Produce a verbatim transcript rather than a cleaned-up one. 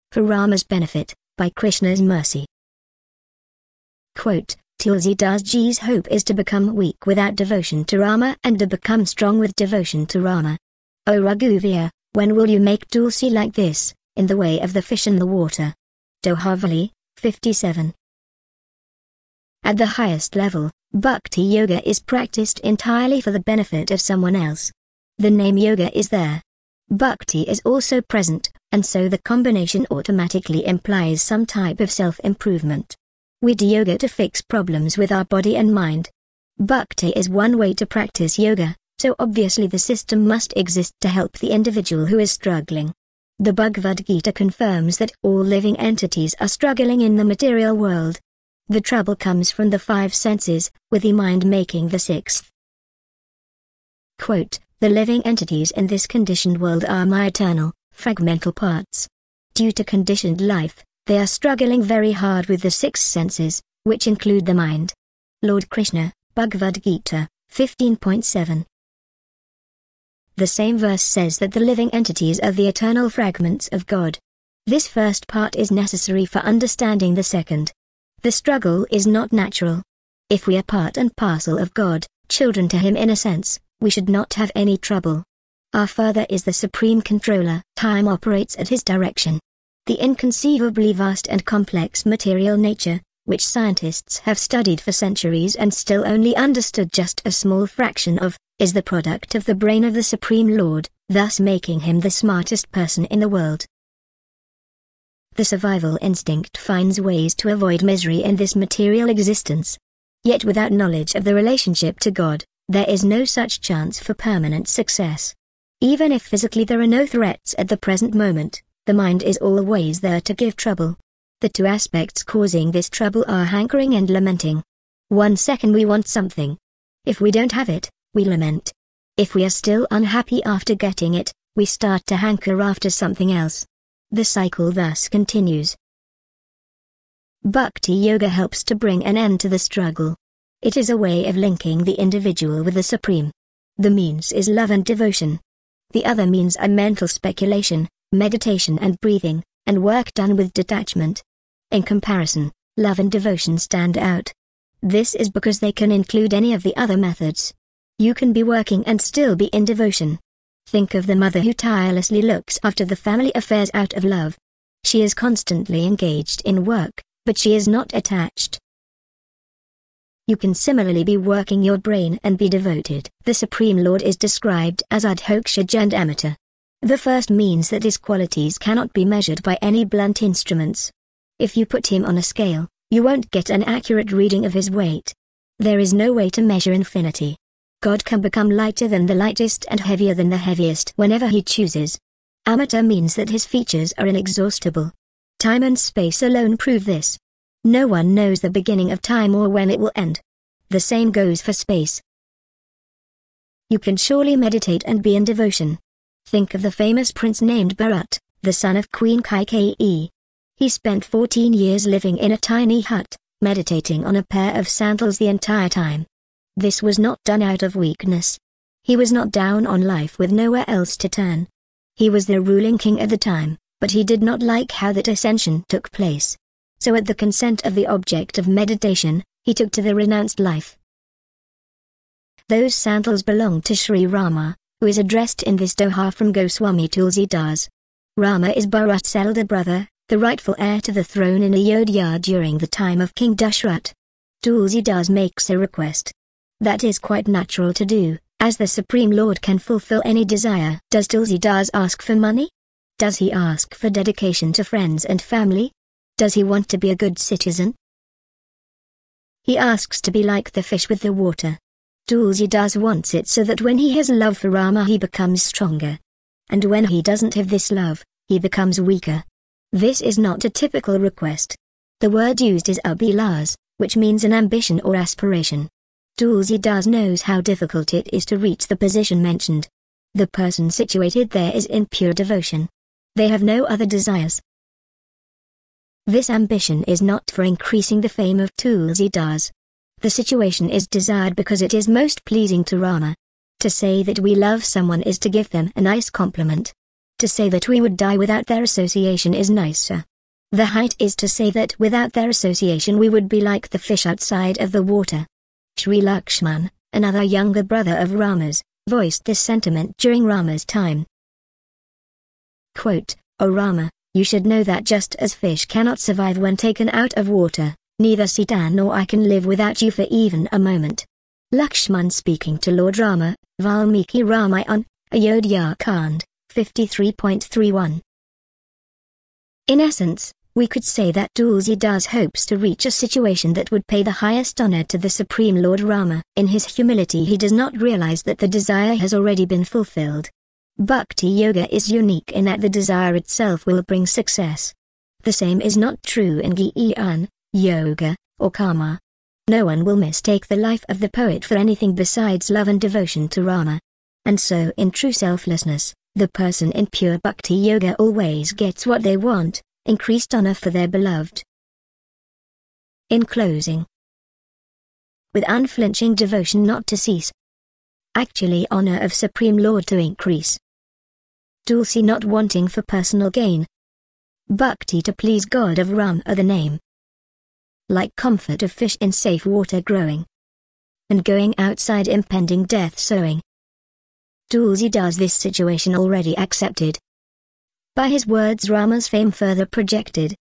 for Rama's benefit, by Krishna's mercy. Quote, Tulsidas Ji's hope is to become weak without devotion to Rama and to become strong with devotion to Rama. O Raghuvir, when will you make Tulsi like this, in the way of the fish in the water? Dohavali, fifty-seven. At the highest level, Bhakti Yoga is practiced entirely for the benefit of someone else. The name yoga is there. Bhakti is also present, and so the combination automatically implies some type of self-improvement. We do yoga to fix problems with our body and mind. Bhakti is one way to practice yoga, so obviously the system must exist to help the individual who is struggling. The Bhagavad Gita confirms that all living entities are struggling in the material world. The trouble comes from the five senses, with the mind making the sixth. Quote, the living entities in this conditioned world are my eternal, fragmental parts. Due to conditioned life, they are struggling very hard with the six senses, which include the mind. Lord Krishna, Bhagavad Gita, fifteen point seven. The same verse says that the living entities are the eternal fragments of God. This first part is necessary for understanding the second. The struggle is not natural. If we are part and parcel of God, children to Him in a sense, we should not have any trouble. Our Father is the supreme controller. Time operates at His direction. The inconceivably vast and complex material nature, which scientists have studied for centuries and still only understood just a small fraction of, is the product of the brain of the Supreme Lord, thus making Him the smartest person in the world. The survival instinct finds ways to avoid misery in this material existence. Yet without knowledge of the relationship to God, there is no such chance for permanent success. Even if physically there are no threats at the present moment, the mind is always there to give trouble. The two aspects causing this trouble are hankering and lamenting. One second we want something. If we don't have it, we lament. If we are still unhappy after getting it, we start to hanker after something else. The cycle thus continues. Bhakti Yoga helps to bring an end to the struggle. It is a way of linking the individual with the Supreme. The means is love and devotion. The other means are mental speculation, meditation and breathing, and work done with detachment. In comparison, love and devotion stand out. This is because they can include any of the other methods. You can be working and still be in devotion. Think of the mother who tirelessly looks after the family affairs out of love. She is constantly engaged in work, but she is not attached. You can similarly be working your brain and be devoted. The Supreme Lord is described as Adhokshaj and Amita. The first means that His qualities cannot be measured by any blunt instruments. If you put Him on a scale, you won't get an accurate reading of His weight. There is no way to measure infinity. God can become lighter than the lightest and heavier than the heaviest whenever He chooses. Amita means that His features are inexhaustible. Time and space alone prove this. No one knows the beginning of time or when it will end. The same goes for space. You can surely meditate and be in devotion. Think of the famous prince named Bharat, the son of Queen Kaikeyi. He spent fourteen years living in a tiny hut, meditating on a pair of sandals the entire time. This was not done out of weakness. He was not down on life with nowhere else to turn. He was the ruling king at the time, but he did not like how that ascension took place. So at the consent of the object of meditation, he took to the renounced life. Those sandals belong to Sri Rama, who is addressed in this doha from Goswami Tulsidas. Rama is Bharat's elder brother, the rightful heir to the throne in Ayodhya during the time of King Dashrath. Tulsidas makes a request. That is quite natural to do, as the Supreme Lord can fulfill any desire. Does Tulsidas ask for money? Does he ask for dedication to friends and family? Does he want to be a good citizen? He asks to be like the fish with the water. Tulsidas wants it so that when he has love for Rama he becomes stronger. And when he doesn't have this love, he becomes weaker. This is not a typical request. The word used is abhilas, which means an ambition or aspiration. Tulsidas knows how difficult it is to reach the position mentioned. The person situated there is in pure devotion. They have no other desires. This ambition is not for increasing the fame of Tulsidas. The situation is desired because it is most pleasing to Rama. To say that we love someone is to give them a nice compliment. To say that we would die without their association is nicer. The height is to say that without their association we would be like the fish outside of the water. Sri Lakshman, another younger brother of Rama's, voiced this sentiment during Rama's time. Quote, O Rama, you should know that just as fish cannot survive when taken out of water, neither Sita nor I can live without you for even a moment. Lakshman speaking to Lord Rama, Valmiki Ramayana, Ayodhya Kand, fifty-three point three one. In essence, we could say that Tulsidas hopes to reach a situation that would pay the highest honor to the Supreme Lord Rama. In his humility he does not realize that the desire has already been fulfilled. Bhakti Yoga is unique in that the desire itself will bring success. The same is not true in Jnana, Yoga, or Karma. No one will mistake the life of the poet for anything besides love and devotion to Rama. And so in true selflessness, the person in pure Bhakti Yoga always gets what they want, increased honor for their beloved. In closing, with unflinching devotion not to cease, actually honor of Supreme Lord to increase, Tulsi not wanting for personal gain, Bhakti to please God of Ram are the name. Like comfort of fish in safe water growing, and going outside impending death sowing. Tulsi does this situation already accepted. By his words Rama's fame further projected.